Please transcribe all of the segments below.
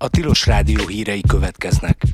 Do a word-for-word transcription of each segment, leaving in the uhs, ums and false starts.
A Tilos Rádió hírei következnek.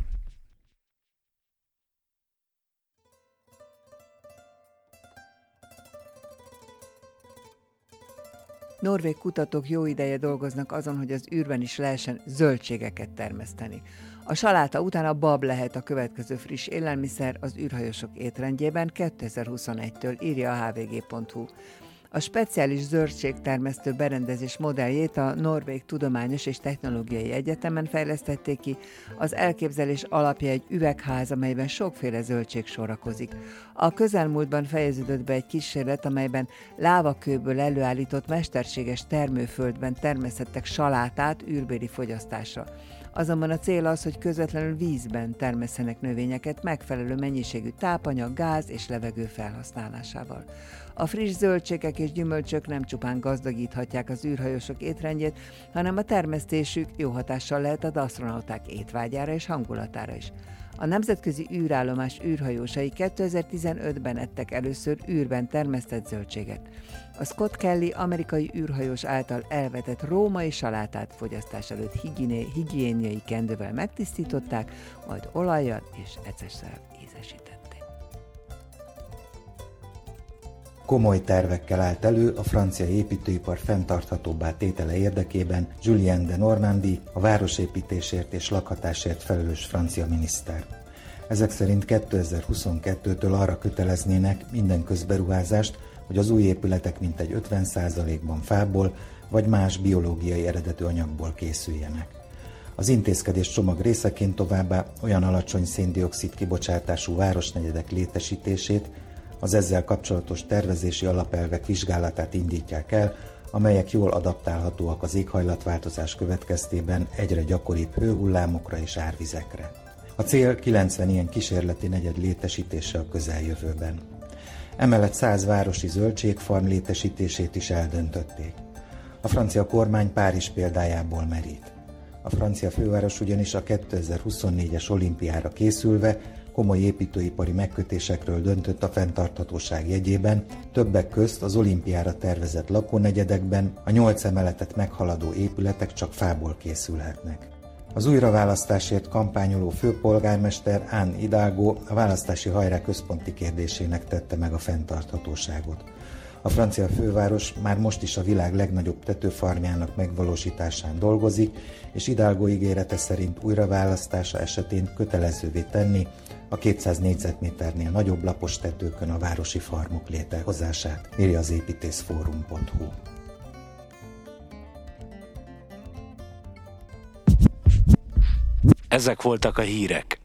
Norvég kutatók jó ideje dolgoznak azon, hogy az űrben is lehessen zöldségeket termeszteni. A saláta után a bab lehet a következő friss élelmiszer az űrhajósok étrendjében kétezer-huszonegytől, írja a há vé gé pont hú. A speciális zöldségtermesztő berendezés modelljét a Norvég Tudományos és Technológiai Egyetemen fejlesztették ki. Az elképzelés alapja egy üvegház, amelyben sokféle zöldség sorakozik. A közelmúltban fejeződött be egy kísérlet, amelyben lávakőből előállított mesterséges termőföldben termesztettek salátát űrbéli fogyasztásra. Azonban a cél az, hogy közvetlenül vízben termesszenek növényeket megfelelő mennyiségű tápanyag, gáz és levegő felhasználásával. A friss zöldségek és gyümölcsök nem csupán gazdagíthatják az űrhajósok étrendjét, hanem a termesztésük jó hatással lehet az asztronauták étvágyára és hangulatára is. A nemzetközi űrállomás űrhajósai kétezer-tizenötben ettek először űrben termesztett zöldséget. A Scott Kelly amerikai űrhajós által elvetett római salátát fogyasztás előtt higiéniai, higiéniai kendővel megtisztították, majd olajjal és ecessel ízesítették. Komoly tervekkel állt elő a francia építőipar fenntarthatóbbá tétele érdekében Julien de Normandie, a városépítésért és lakhatásért felelős francia miniszter. Ezek szerint kétezer-huszonkettőtől arra köteleznének minden közberuházást, hogy az új épületek mintegy ötven százalékban fából vagy más biológiai eredetű anyagból készüljenek. Az intézkedés csomag részeként továbbá olyan alacsony szén-dioxid kibocsátású városnegyedek létesítését, az ezzel kapcsolatos tervezési alapelvek vizsgálatát indítják el, amelyek jól adaptálhatóak az éghajlatváltozás következtében egyre gyakoribb hőhullámokra és árvizekre. A cél kilencven ilyen kísérleti negyed létesítése a közeljövőben. Emellett száz városi zöldségfarm létesítését is eldöntötték. A francia kormány Párizs példájából merít. A francia főváros ugyanis a kétezer-huszonnégyes olimpiára készülve komoly építőipari megkötésekről döntött a fenntarthatóság jegyében, többek közt az olimpiára tervezett lakónegyedekben a nyolc emeletet meghaladó épületek csak fából készülhetnek. Az újraválasztásért kampányoló főpolgármester Anne Hidalgo a választási hajrá központi kérdésének tette meg a fenntarthatóságot. A francia főváros már most is a világ legnagyobb tetőfarmjának megvalósításán dolgozik, és Hidalgo ígérete szerint újraválasztása esetén kötelezővé tenni a kétszáz négyzetméternél nagyobb lapos tetőkön a városi farmok létrehozását, írja az építészforum pont hú. Ezek voltak a hírek.